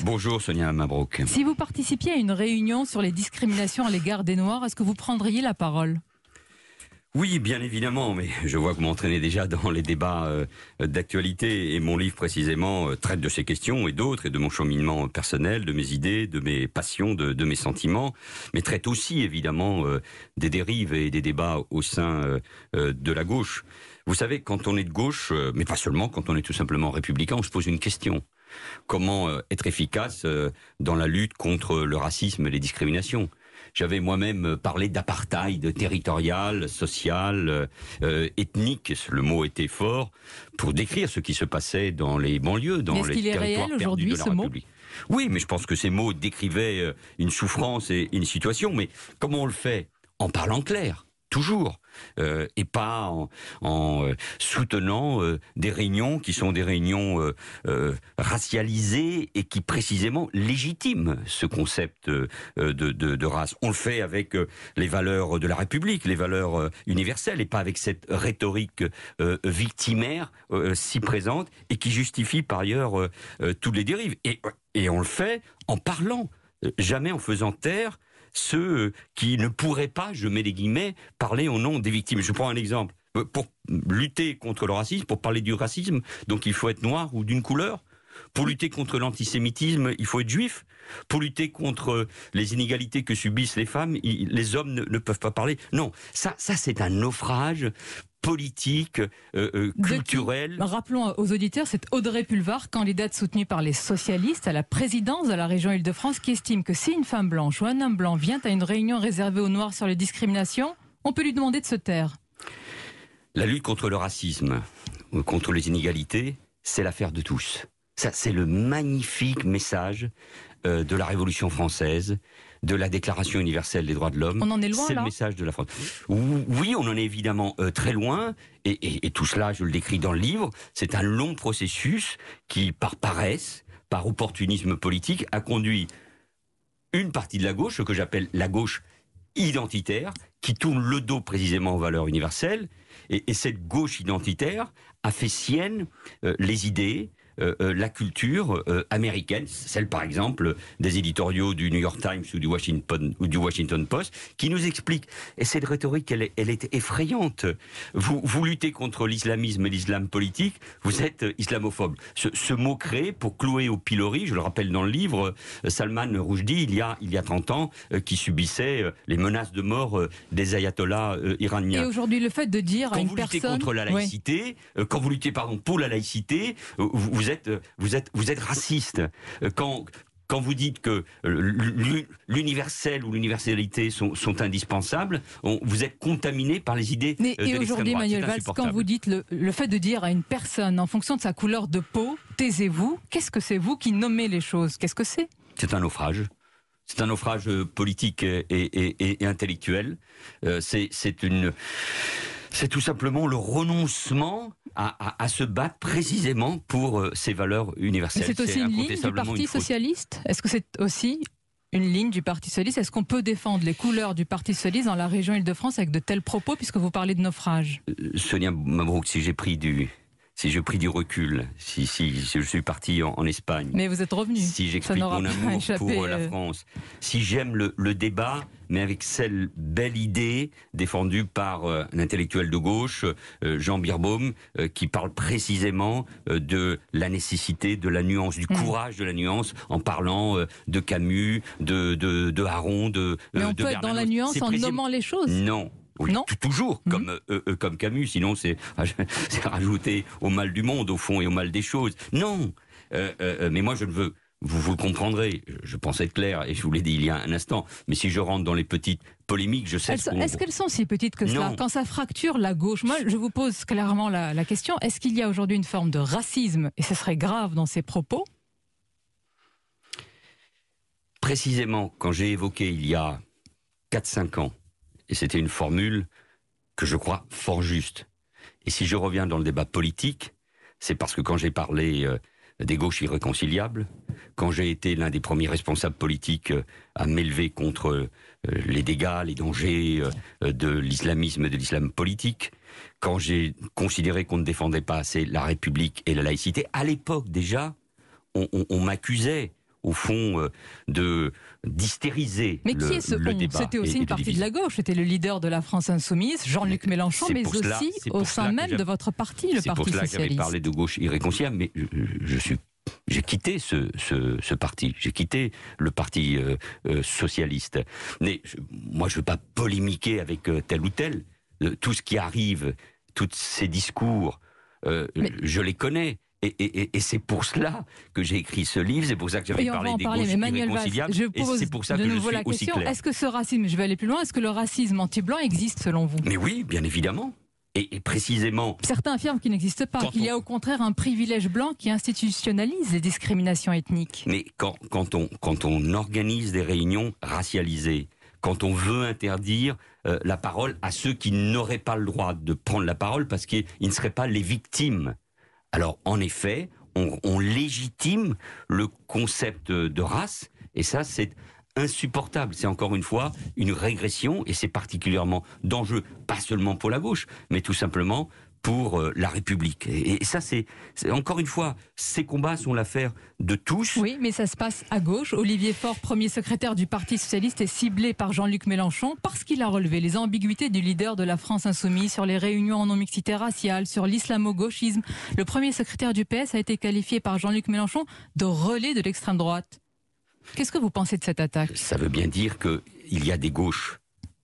Bonjour Sonia Mabrouk. Si vous participiez à une réunion sur les discriminations à l'égard des Noirs, est-ce que vous prendriez la parole ? Oui, bien évidemment, mais je vois que vous m'entraînez déjà dans les débats d'actualité et mon livre précisément traite de ces questions et d'autres et de mon cheminement personnel, de mes idées, de mes passions, de mes sentiments, mais traite aussi évidemment des dérives et des débats au sein de la gauche. Vous savez, quand on est de gauche, mais pas seulement, quand on est tout simplement républicain, on se pose une question. Comment être efficace dans la lutte contre le racisme et les discriminations ? J'avais moi-même parlé d'apartheid territorial, social, ethnique, le mot était fort, pour décrire ce qui se passait dans les banlieues, dans les territoires perdus de la République. Oui, mais je pense que ces mots décrivaient une souffrance et une situation, mais comment on le fait ? En parlant clair. Toujours, et pas en soutenant des réunions qui sont des réunions racialisées et qui précisément légitiment ce concept de race. On le fait avec les valeurs de la République, les valeurs universelles, et pas avec cette rhétorique victimaire si présente et qui justifie par ailleurs toutes les dérives. Et on le fait en parlant, jamais en faisant taire ceux qui ne pourraient pas, je mets les guillemets, parler au nom des victimes. Je prends un exemple. Pour lutter contre le racisme, pour parler du racisme, donc il faut être noir ou d'une couleur. Pour lutter contre l'antisémitisme, il faut être juif. Pour lutter contre les inégalités que subissent les femmes, les hommes ne peuvent pas parler. Non, ça c'est un naufrage politique, culturel. Rappelons aux auditeurs, c'est Audrey Pulvar, candidate soutenue par les socialistes à la présidence de la région Île-de-France, qui estime que si une femme blanche ou un homme blanc vient à une réunion réservée aux Noirs sur les discriminations, on peut lui demander de se taire. La lutte contre le racisme, contre les inégalités, c'est l'affaire de tous. Ça, c'est le magnifique message de la Révolution française, de la Déclaration universelle des droits de l'homme. On en est loin, c'est là. le message de la France. Oui, on en est évidemment très loin, et tout cela, je le décris dans le livre, c'est un long processus qui, par paresse, par opportunisme politique, a conduit une partie de la gauche, ce que j'appelle la gauche identitaire, qui tourne le dos précisément aux valeurs universelles, et cette gauche identitaire a fait sienne les idées, la culture américaine, celle par exemple des éditoriaux du New York Times ou du Washington Post, qui nous explique, et cette rhétorique elle est effrayante, vous luttez contre l'islamisme et l'islam politique, vous êtes islamophobe. Ce mot créé pour clouer au pilori, je le rappelle dans le livre, Salman Rushdie il y a 30 ans, qui subissait les menaces de mort des ayatollahs iraniens. Et aujourd'hui, le fait de dire à une personne... Quand vous luttez contre la laïcité, quand vous luttez pour la laïcité, vous êtes raciste. Quand vous dites que l'universel ou l'universalité sont indispensables, vous êtes contaminé par les idées de l'extrême droite. Et aujourd'hui, Manuel Valls, quand vous dites le fait de dire à une personne, en fonction de sa couleur de peau, taisez-vous, qu'est-ce que c'est vous qui nommez les choses ? Qu'est-ce que c'est ? C'est un naufrage. C'est un naufrage politique et intellectuel. C'est tout simplement le renoncement à se battre précisément pour ces valeurs universelles. Mais c'est aussi une ligne du Parti socialiste ? Est-ce que c'est aussi une ligne du Parti socialiste ? Est-ce qu'on peut défendre les couleurs du Parti socialiste dans la région Île-de-France avec de tels propos, puisque vous parlez de naufrage ? Sonia Mabrouk, si j'ai pris du recul, si je suis parti en Espagne... Mais vous êtes revenu. Si j'explique mon amour pour la France, si j'aime le débat, mais avec cette belle idée défendue par un intellectuel de gauche, Jean Beerbohm, qui parle précisément de la nécessité, de la nuance, du courage de la nuance, en parlant de Camus, de Aron, de Mais on peut être dans la nuance en nommant les choses. Non. Oui, non. Toujours, comme Camus, sinon c'est rajouter au mal du monde, au fond, et au mal des choses. Non, mais moi je ne veux, vous le comprendrez, je pense être clair, et je vous l'ai dit il y a un instant, mais si je rentre dans les petites polémiques, je sais... Est-ce qu'elles sont si petites que cela ? Quand ça fracture la gauche, moi je vous pose clairement la question, est-ce qu'il y a aujourd'hui une forme de racisme, et ce serait grave dans ces propos ? Précisément, quand j'ai évoqué il y a 4-5 ans, et c'était une formule que je crois fort juste. Et si je reviens dans le débat politique, c'est parce que quand j'ai parlé des gauches irréconciliables, quand j'ai été l'un des premiers responsables politiques à m'élever contre les dégâts, les dangers de l'islamisme et de l'islam politique, quand j'ai considéré qu'on ne défendait pas assez la République et la laïcité, à l'époque déjà, on m'accusait, au fond, d'hystériser Mais qui est ce le on? débat. C'était aussi une partie de la gauche, c'était le leader de la France Insoumise, Jean-Luc Mélenchon, mais aussi au sein même de votre parti, le Parti Socialiste. C'est pour cela que j'avais parlé de gauche irréconciliable, mais j'ai quitté ce parti, j'ai quitté le Parti Socialiste. Mais moi, je ne veux pas polémiquer avec tel ou tel. Tout ce qui arrive, tous ces discours, je les connais. Et c'est pour cela que j'ai écrit ce livre, c'est pour ça que j'avais parlé des gauches irréconciliables, je pose et c'est pour ça que je suis aussi clair. Est-ce que ce racisme, je vais aller plus loin, est-ce que le racisme anti-blanc existe selon vous? Mais oui, bien évidemment. Et précisément... Certains affirment qu'il n'existe pas, qu'il y a au contraire un privilège blanc qui institutionnalise les discriminations ethniques. Mais quand on organise des réunions racialisées, quand on veut interdire la parole à ceux qui n'auraient pas le droit de prendre la parole parce qu'ils ne seraient pas les victimes, alors en effet, on légitime le concept de race, et ça c'est insupportable. C'est encore une fois une régression, et c'est particulièrement dangereux, pas seulement pour la gauche, mais tout simplement pour la République. Et ça, c'est encore une fois, ces combats sont l'affaire de tous. Oui, mais ça se passe à gauche. Olivier Faure, premier secrétaire du Parti Socialiste, est ciblé par Jean-Luc Mélenchon parce qu'il a relevé les ambiguïtés du leader de la France Insoumise sur les réunions en non-mixité raciale, sur l'islamo-gauchisme. Le premier secrétaire du PS a été qualifié par Jean-Luc Mélenchon de relais de l'extrême droite. Qu'est-ce que vous pensez de cette attaque? Ça veut bien dire qu'il y a des gauches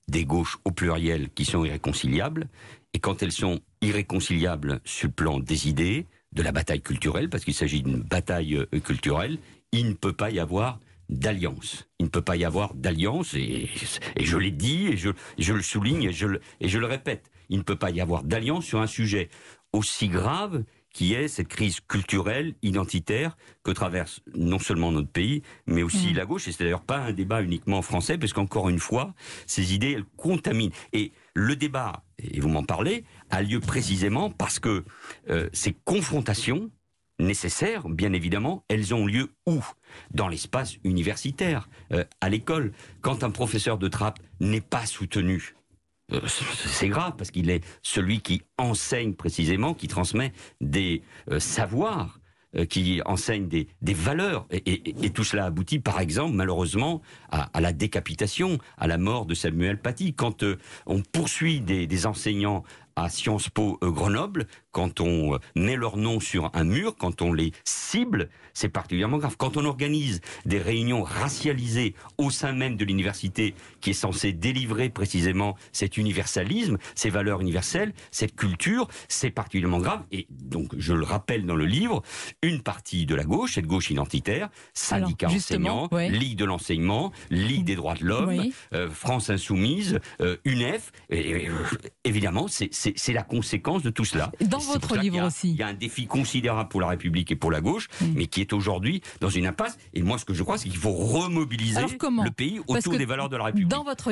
au pluriel qui sont irréconciliables, et quand elles sont irréconciliables sur le plan des idées, de la bataille culturelle, parce qu'il s'agit d'une bataille culturelle, il ne peut pas y avoir d'alliance. Il ne peut pas y avoir d'alliance, et je l'ai dit, et je le souligne, et je le répète, il ne peut pas y avoir d'alliance sur un sujet aussi grave qui est cette crise culturelle, identitaire, que traverse non seulement notre pays, mais aussi la gauche. Et c'est d'ailleurs pas un débat uniquement français, parce qu'encore une fois, ces idées, elles contaminent. Et le débat, et vous m'en parlez, a lieu précisément parce que ces confrontations nécessaires, bien évidemment, elles ont lieu où? Dans l'espace universitaire, à l'école. Quand un professeur de trappe n'est pas soutenu, c'est grave, parce qu'il est celui qui enseigne précisément, qui transmet des savoirs, qui enseigne des valeurs. Et tout cela aboutit, par exemple, malheureusement, à la décapitation, à la mort de Samuel Paty. Quand on poursuit des enseignants à Sciences Po Grenoble, quand on met leur nom sur un mur, quand on les cible, c'est particulièrement grave. Quand on organise des réunions racialisées au sein même de l'université qui est censée délivrer précisément cet universalisme, ces valeurs universelles, cette culture, c'est particulièrement grave. Et donc, je le rappelle dans le livre, une partie de la gauche, cette gauche identitaire, syndicats enseignants, Ligue de l'enseignement, Ligue des droits de l'homme, France Insoumise, UNEF, évidemment, c'est la conséquence de tout cela. Dans votre livre aussi. Il y a un défi considérable pour la République et pour la gauche, mais qui est aujourd'hui dans une impasse. Et moi, ce que je crois, c'est qu'il faut remobiliser le pays autour des valeurs de la République. Dans votre